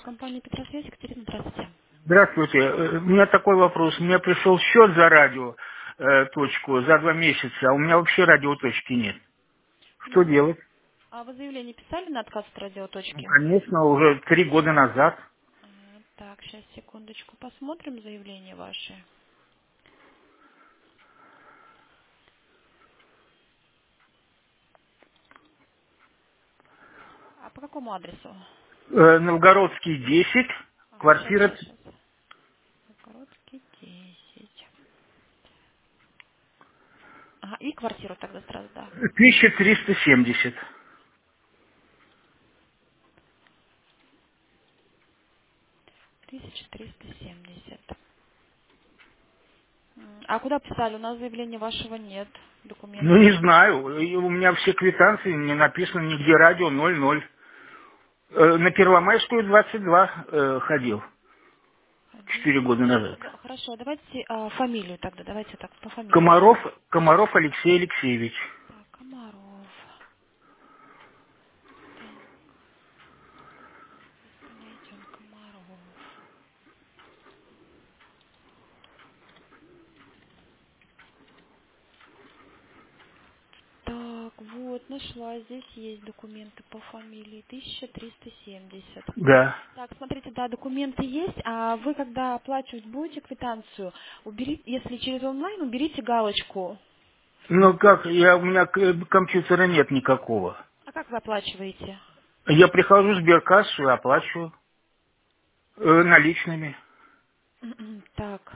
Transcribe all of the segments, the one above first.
Компания Петросвязь, Екатерина, здравствуйте. Здравствуйте. У меня такой вопрос. У меня пришел счет за радио точку за 2 месяца, а у меня вообще радиоточки нет. Что Ну, делать? а вы заявление писали на отказ от Ну, радиоточки? конечно, уже 3 года назад. Так, сейчас, секундочку, посмотрим заявление ваше. А по какому адресу? Новгородский 10, Ага, сейчас, квартира сейчас, сейчас. Новгородский 10. Ага, и квартиру тогда сразу, да. 1370. 1370. А куда писали? У нас заявления вашего нет, Ну, документов. не знаю. И у меня все квитанции, не написано нигде радио 00. На Первомайскую 22 ходил Ходили. 4 года назад. Хорошо, давайте фамилию тогда, давайте так, по фамилии. Комаров Алексей Алексеевич. Так, Комаров. Так, найдем Комаров. Так, вот, нашла. Здесь есть документы по фамилии. 1370. Да. Так, смотрите, да, документы есть. А вы, когда оплачивать будете квитанцию, уберите, если через онлайн, уберите галочку. Ну как, у меня компьютера нет никакого. А как вы оплачиваете? Я прихожу в сберкассу и оплачиваю наличными. Так.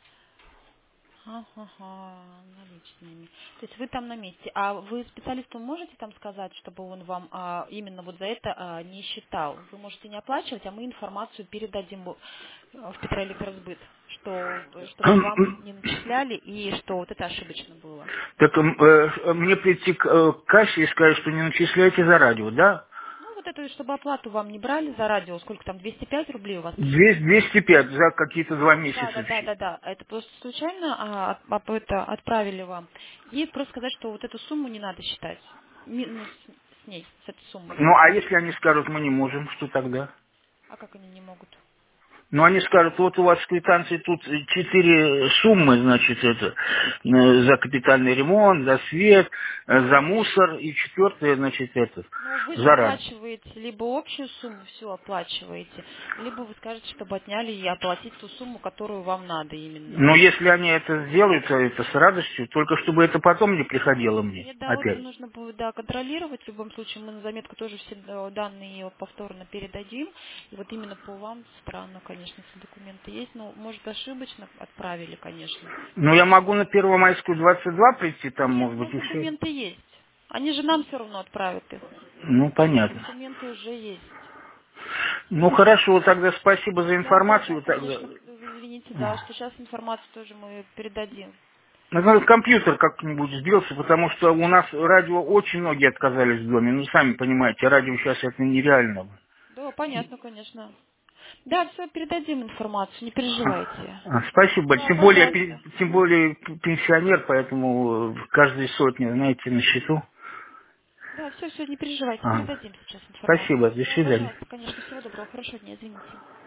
Ага, наличными. То есть вы там на месте. А вы специалисту можете там сказать, чтобы он вам именно вот за это не считал? Вы можете не оплачивать, а мы информацию передадим в Петроэлектросбыт, чтобы вам не начисляли и что вот это ошибочно было. Так мне прийти к кассе и сказать, что не начисляйте за радио, да? Ну вот это, чтобы оплату вам не брали за радио, сколько там, 205 рублей у вас пришло? 205 за какие-то 2 месяца. Да. Это просто случайно это отправили вам. И просто сказать, что вот эту сумму не надо считать. Ну, с ней, с этой суммой. Ну, а если они скажут, мы не можем, что тогда? А как они не могут? Ну, они скажут, вот у вас в квитанции тут 4 суммы, значит, это, за капитальный ремонт, за свет, за мусор, и четвертое, значит, это, Ну, вы же за радио. оплачиваете либо общую сумму, все оплачиваете, либо вы скажете, чтобы отняли и оплатить ту сумму, которую вам надо именно. Но если они это сделают, то это с радостью, только чтобы это потом не приходило мне Нет, да, вот опять. нужно будет, да, контролировать. В любом случае мы на заметку тоже все данные повторно передадим. И вот именно по вам странно, конечно, если документы есть. Но, может, ошибочно отправили, конечно. Но я могу на Первомайскую 22 прийти, там, Нет, может у нас быть, и все. документы есть. Они же нам все равно отправят их. Ну, понятно. Документы уже есть. Ну, хорошо, тогда спасибо за Да, информацию. Тогда. конечно. Извините, да, что сейчас информацию тоже мы передадим. Надо компьютер как-нибудь сбился, потому что у нас радио очень многие отказались в доме. Ну, сами понимаете, радио сейчас это нереально. Да, понятно, конечно. Да, все, передадим информацию, не переживайте. Спасибо. Да, Тем более, пожалуйста. тем более пенсионер, поэтому каждой сотни, знаете, на счету. Да, все, не переживайте, Ага. передадим сейчас Спасибо. информацию. До Да, свидания. пожалуйста, конечно, всего доброго, хорошего дня, извините.